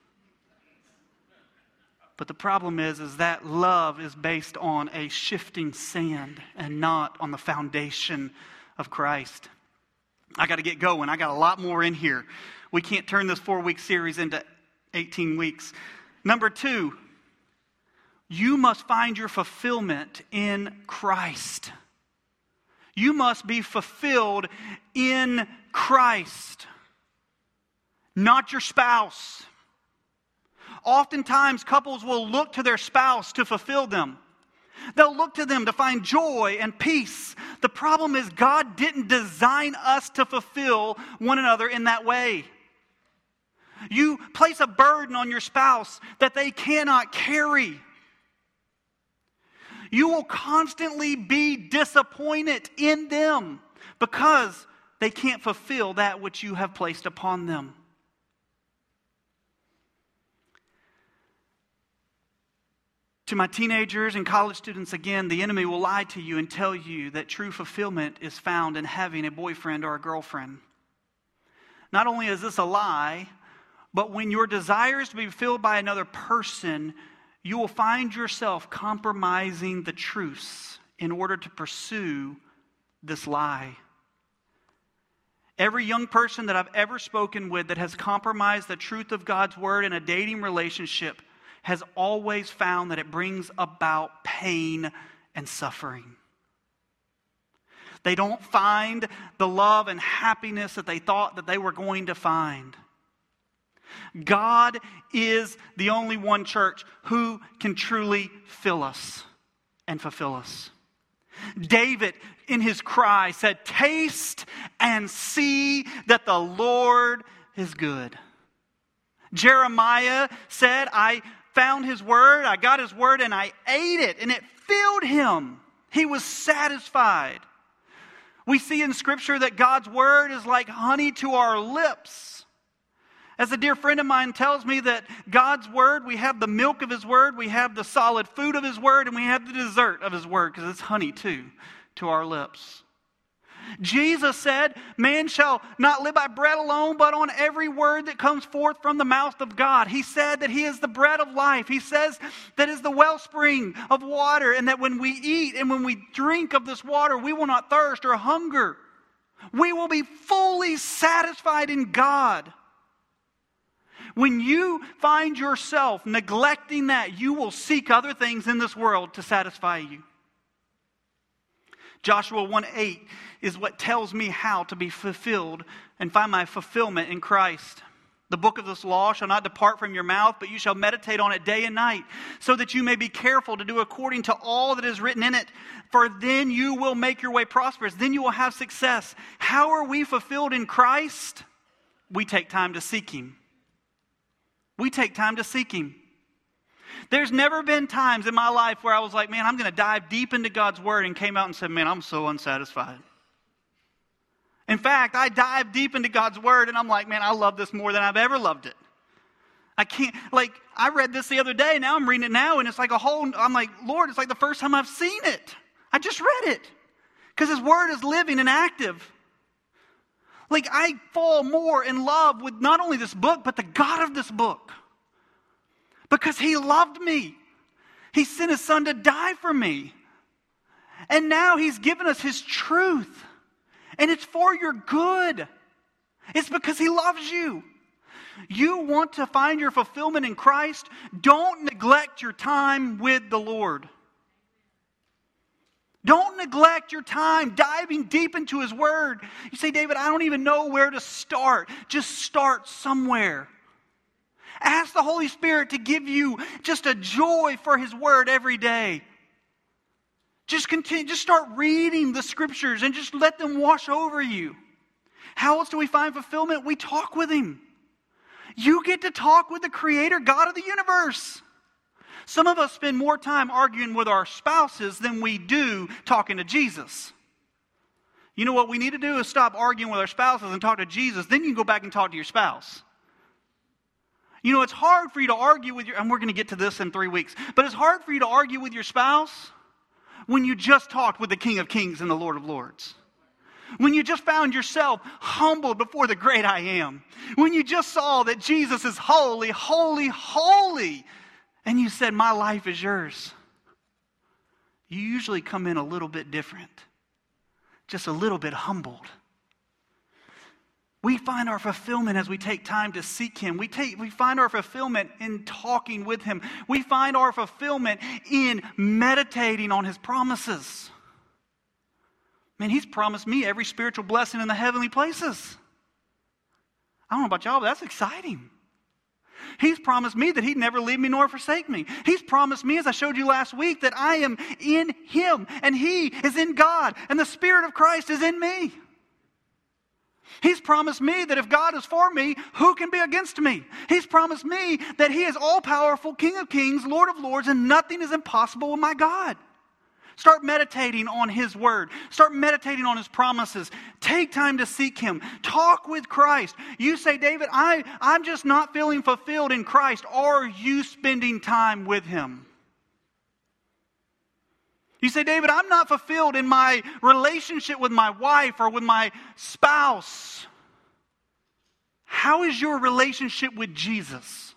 But the problem is, is that love is based on a shifting sand and not on the foundation of Christ. I got to get going. I got a lot more in here. We can't turn this four-week series into eighteen weeks. Number two, you must find your fulfillment in Christ. You must be fulfilled in Christ, not your spouse. Oftentimes, couples will look to their spouse to fulfill them. They'll look to them to find joy and peace. The problem is God didn't design us to fulfill one another in that way. You place a burden on your spouse that they cannot carry. You will constantly be disappointed in them because they can't fulfill that which you have placed upon them. To my teenagers and college students, again, the enemy will lie to you and tell you that true fulfillment is found in having a boyfriend or a girlfriend. Not only is this a lie, but when your desire is to be fulfilled by another person, you will find yourself compromising the truths in order to pursue this lie. Every young person that I've ever spoken with that has compromised the truth of God's word in a dating relationship has always found that it brings about pain and suffering. They don't find the love and happiness that they thought that they were going to find. God is the only one, church, who can truly fill us and fulfill us. David, in his cry, said, "Taste and see that the Lord is good." Jeremiah said, "I found his word, I got his word, and I ate it, and it filled him. He was satisfied." We see in Scripture that God's word is like honey to our lips. As a dear friend of mine tells me, that God's word, we have the milk of his word, we have the solid food of his word, and we have the dessert of his word, because it's honey too, to our lips. Jesus said, "Man shall not live by bread alone, but on every word that comes forth from the mouth of God." He said that he is the bread of life. He says that is the wellspring of water, and that when we eat and when we drink of this water, we will not thirst or hunger. We will be fully satisfied in God. When you find yourself neglecting that, you will seek other things in this world to satisfy you. Joshua one eight is what tells me how to be fulfilled and find my fulfillment in Christ. "The book of this law shall not depart from your mouth, but you shall meditate on it day and night, so that you may be careful to do according to all that is written in it. For then you will make your way prosperous. Then you will have success." How are we fulfilled in Christ? We take time to seek Him. We take time to seek Him. There's never been times in my life where I was like, man, I'm going to dive deep into God's Word, and came out and said, man, I'm so unsatisfied. In fact, I dive deep into God's Word, and I'm like, man, I love this more than I've ever loved it. I can't, like, I read this the other day, now I'm reading it now, and it's like a whole, I'm like, Lord, it's like the first time I've seen it. I just read it. Because His Word is living and active. Like, I fall more in love with not only this book, but the God of this book. Because He loved me. He sent His Son to die for me. And now He's given us His truth. And it's for your good. It's because He loves you. You want to find your fulfillment in Christ? Don't neglect your time with the Lord. Don't neglect your time diving deep into His Word. You say, David, I don't even know where to start. Just start somewhere. Ask the Holy Spirit to give you just a joy for His Word every day. Just continue, just start reading the Scriptures and just let them wash over you. How else do we find fulfillment? We talk with Him. You get to talk with the Creator, God of the universe. Some of us spend more time arguing with our spouses than we do talking to Jesus. You know what we need to do is stop arguing with our spouses and talk to Jesus. Then you can go back and talk to your spouse. You know, it's hard for you to argue with your, and we're going to get to this in three weeks, but it's hard for you to argue with your spouse when you just talked with the King of Kings and the Lord of Lords. When you just found yourself humbled before the great I Am. When you just saw that Jesus is holy, holy, holy, and you said, my life is yours. You usually come in a little bit different. Just a little bit humbled. We find our fulfillment as we take time to seek Him. We take, we find our fulfillment in talking with Him. We find our fulfillment in meditating on His promises. Man, He's promised me every spiritual blessing in the heavenly places. I don't know about y'all, but that's exciting. He's promised me that He'd never leave me nor forsake me. He's promised me, as I showed you last week, that I am in Him and He is in God and the Spirit of Christ is in me. He's promised me that if God is for me, who can be against me? He's promised me that He is all-powerful, King of kings, Lord of lords, and nothing is impossible with my God. Start meditating on His Word. Start meditating on His promises. Take time to seek Him. Talk with Christ. You say, David, I, I'm just not feeling fulfilled in Christ. Are you spending time with Him? You say, David, I'm not fulfilled in my relationship with my wife or with my spouse. How is your relationship with Jesus?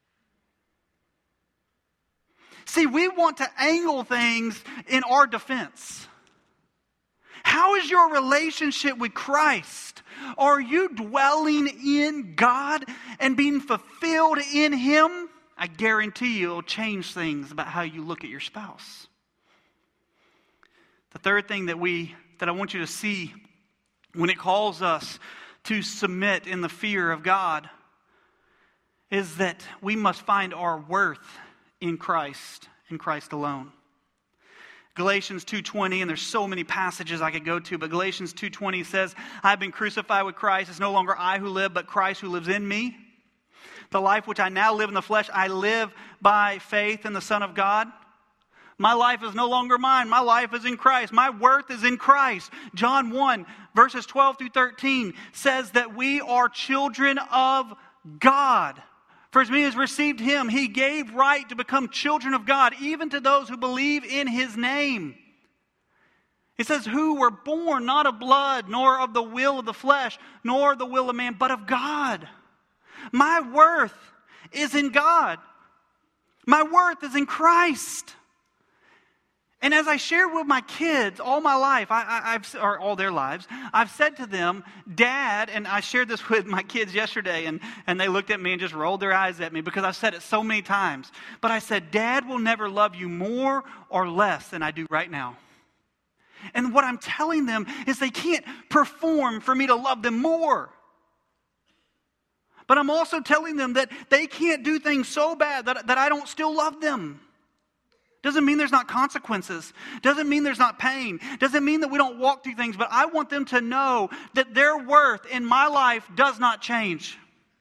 See, we want to angle things in our defense. How is your relationship with Christ? Are you dwelling in God and being fulfilled in Him? I guarantee you it'll change things about how you look at your spouse. The third thing that we that I want you to see when it calls us to submit in the fear of God is that we must find our worth in Christ, in Christ alone. Galatians two twenty, and there's so many passages I could go to, but Galatians two twenty says, I've been crucified with Christ. It's no longer I who live, but Christ who lives in me. The life which I now live in the flesh, I live by faith in the Son of God. My life is no longer mine. My life is in Christ. My worth is in Christ. John one, verses twelve through thirteen says that we are children of God. For as many as received him, he gave right to become children of God, even to those who believe in his name. It says, who were born not of blood, nor of the will of the flesh, nor the will of man, but of God. My worth is in God. My worth is in Christ. And as I shared with my kids all my life, I, I, I've, or all their lives, I've said to them, Dad, and I shared this with my kids yesterday, and, and they looked at me and just rolled their eyes at me because I've said it so many times. But I said, Dad will never love you more or less than I do right now. And what I'm telling them is they can't perform for me to love them more. But I'm also telling them that they can't do things so bad that, that I don't still love them. Doesn't mean there's not consequences. Doesn't mean there's not pain. Doesn't mean that we don't walk through things. But I want them to know that their worth in my life does not change.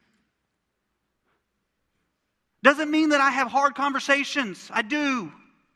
Doesn't mean that I have hard conversations. I do.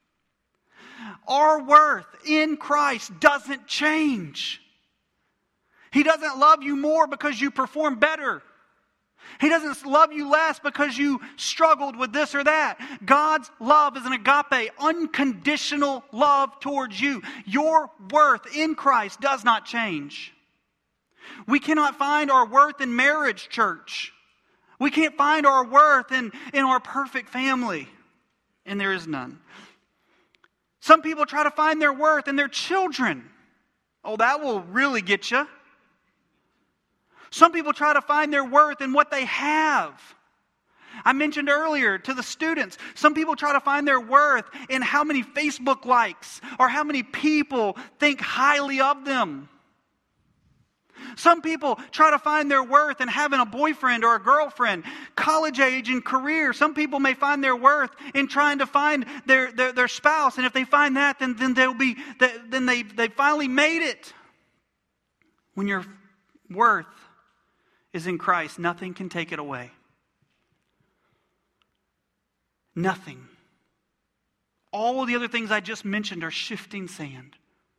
Our worth in Christ doesn't change. He doesn't love you more because you perform better. He doesn't love you less because you struggled with this or that. God's love is an agape, unconditional love towards you. Your worth in Christ does not change. We cannot find our worth in marriage, church. We can't find our worth in, in our perfect family. And there is none. Some people try to find their worth in their children. Oh, that will really get you. Some people try to find their worth in what they have. I mentioned earlier to the students, some people try to find their worth in how many Facebook likes or how many people think highly of them. Some people try to find their worth in having a boyfriend or a girlfriend, college age and career. Some people may find their worth in trying to find their, their, their spouse. And if they find that, then, then they'll be then they, they finally made it. When your worth is in Christ, nothing can take it away. Nothing. All the other things I just mentioned are shifting sand.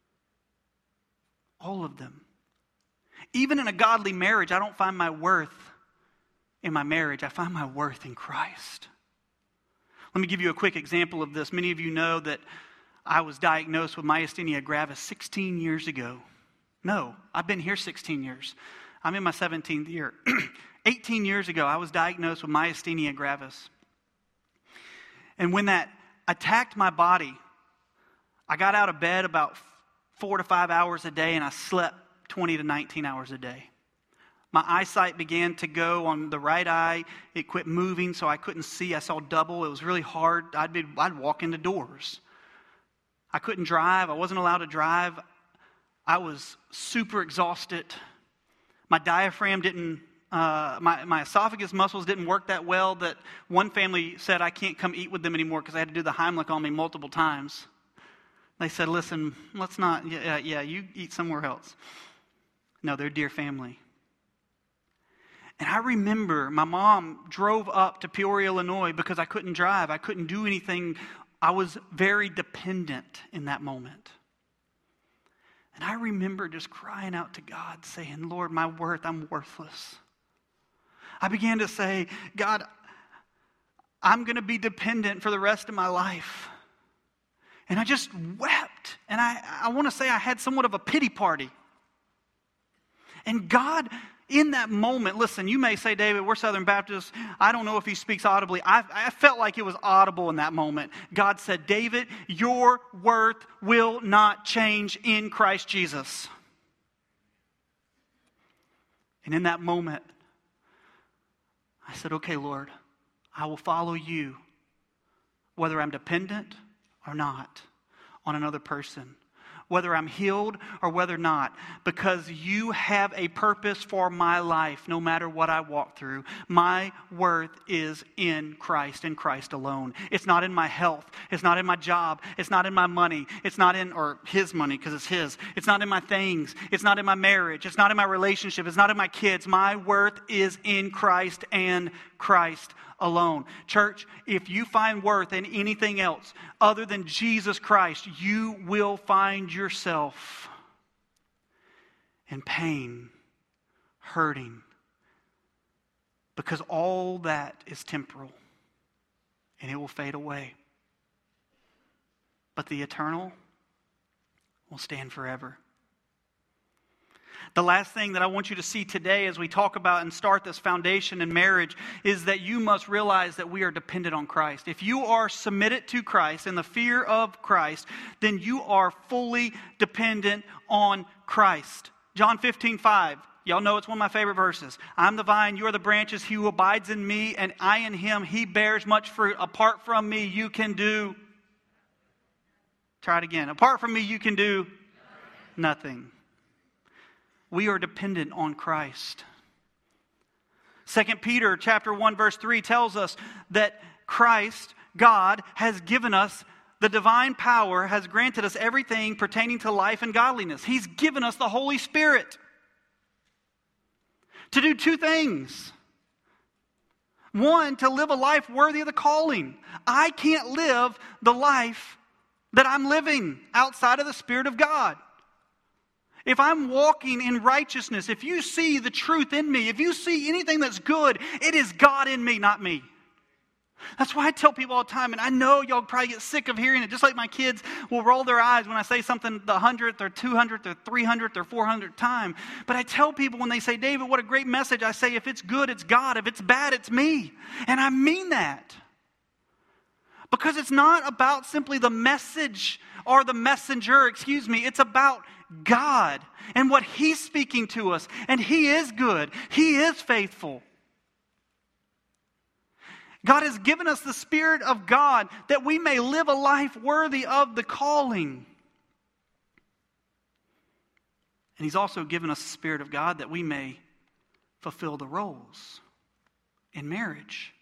All of them. Even in a godly marriage, I don't find my worth in my marriage. I find my worth in Christ. Let me give you a quick example of this. Many of you know that I was diagnosed with myasthenia gravis sixteen years ago. No, I've been here sixteen years. I'm in my seventeenth year. eighteen years ago, I was diagnosed with myasthenia gravis. And when that attacked my body, I got out of bed about four to five hours a day, and I slept twenty to nineteen hours a day. My eyesight began to go on the right eye. It quit moving, so I couldn't see. I saw double. It was really hard. I'd be, I'd walk into doors. I couldn't drive. I wasn't allowed to drive. I was super exhausted. My diaphragm didn't, uh, my, my esophagus muscles didn't work that well that one family said I can't come eat with them anymore because I had to do the Heimlich on me multiple times. They said, listen, let's not, yeah, yeah, you eat somewhere else. No, they're dear family. And I remember my mom drove up to Peoria, Illinois because I couldn't drive. I couldn't do anything. I was very dependent in that moment. And I remember just crying out to God, saying, Lord, my worth, I'm worthless. I began to say, God, I'm going to be dependent for the rest of my life. And I just wept. And I, I want to say I had somewhat of a pity party. And God, in that moment, listen, you may say, David, we're Southern Baptists. I don't know if he speaks audibly. I, I felt like it was audible in that moment. God said, David, your worth will not change in Christ Jesus. And in that moment, I said, okay, Lord, I will follow you, whether I'm dependent or not, on another person. whether I'm healed or whether not, because you have a purpose for my life no matter what I walk through. My worth is in Christ, in Christ alone. It's not in my health. It's not in my job. It's not in my money. It's not in, or his money because it's his. It's not in my things. It's not in my marriage. It's not in my relationship. It's not in my kids. My worth is in Christ and Christ alone. Church, if you find worth in anything else other than Jesus Christ, you will find yourself in pain, hurting, because all that is temporal and it will fade away. But the eternal will stand forever. The last thing that I want you to see today as we talk about and start this foundation in marriage is that you must realize that we are dependent on Christ. If you are submitted to Christ in the fear of Christ, then you are fully dependent on Christ. John fifteen five. Y'all know it's one of my favorite verses. I'm the vine, you are the branches. He who abides in me and I in him, he bears much fruit. Apart from me, you can do... Try it again. Apart from me, you can do nothing. We are dependent on Christ. Second Peter chapter one verse three tells us that Christ, God, has given us the divine power, has granted us everything pertaining to life and godliness. He's given us the Holy Spirit to do two things. One, to live a life worthy of the calling. I can't live the life that I'm living outside of the Spirit of God. If I'm walking in righteousness, if you see the truth in me, if you see anything that's good, it is God in me, not me. That's why I tell people all the time, and I know y'all probably get sick of hearing it, just like my kids will roll their eyes when I say something the hundredth or two hundredth or three hundredth or four hundredth time. But I tell people when they say, David, what a great message, I say, if it's good, it's God. If it's bad, it's me. And I mean that. Because it's not about simply the message or the messenger, excuse me. It's about God and what He's speaking to us. And He is good. He is faithful. God has given us the Spirit of God that we may live a life worthy of the calling. And He's also given us the Spirit of God that we may fulfill the roles in marriage.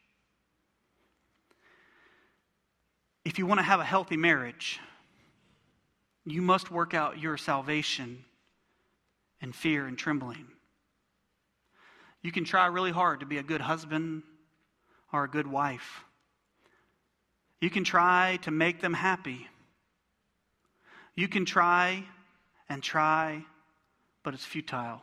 If you want to have a healthy marriage, you must work out your salvation in fear and trembling. You can try really hard to be a good husband or a good wife. You can try to make them happy. You can try and try, but it's futile.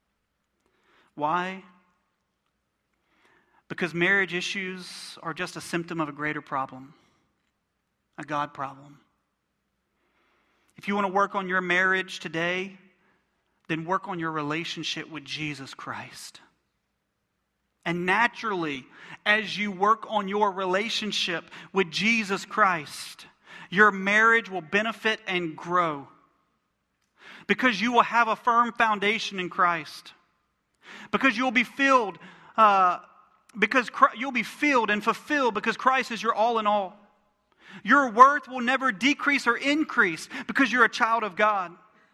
Why? Because marriage issues are just a symptom of a greater problem, a God problem. If you want to work on your marriage today, then work on your relationship with Jesus Christ. And naturally, as you work on your relationship with Jesus Christ, your marriage will benefit and grow. Because you will have a firm foundation in Christ. Because you'll be filled, uh, because Christ, you'll be filled and fulfilled because Christ is your all in all. Your worth will never decrease or increase because you're a child of God.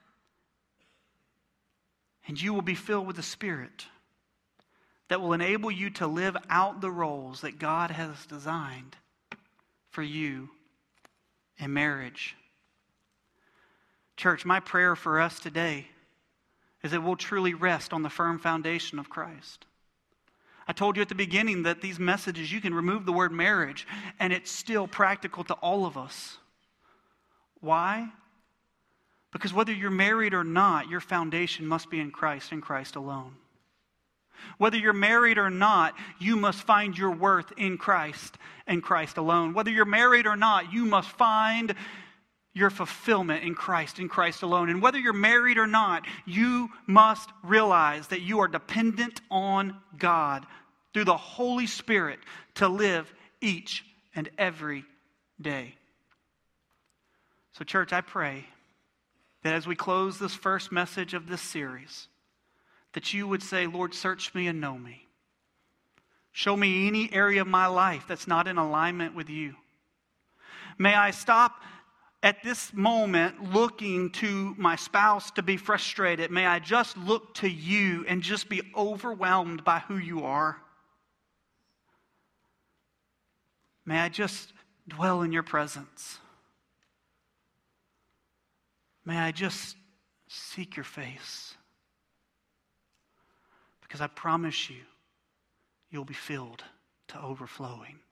And you will be filled with the Spirit that will enable you to live out the roles that God has designed for you in marriage. Church, my prayer for us today is that we'll truly rest on the firm foundation of Christ. I told you at the beginning that these messages, you can remove the word marriage, and it's still practical to all of us. Why? Because whether you're married or not, your foundation must be in Christ and Christ alone. Whether you're married or not, you must find your worth in Christ and Christ alone. Whether you're married or not, you must find your fulfillment in Christ and Christ alone. And whether you're married or not, you must realize that you are dependent on God through the Holy Spirit to live each and every day. So, church, I pray that as we close this first message of this series, that you would say, Lord, search me and know me. Show me any area of my life that's not in alignment with you. May I stop at this moment looking to my spouse to be frustrated, may I just look to you and just be overwhelmed by who you are. May I just dwell in your presence. May I just seek your face. Because I promise you, you'll be filled to overflowing.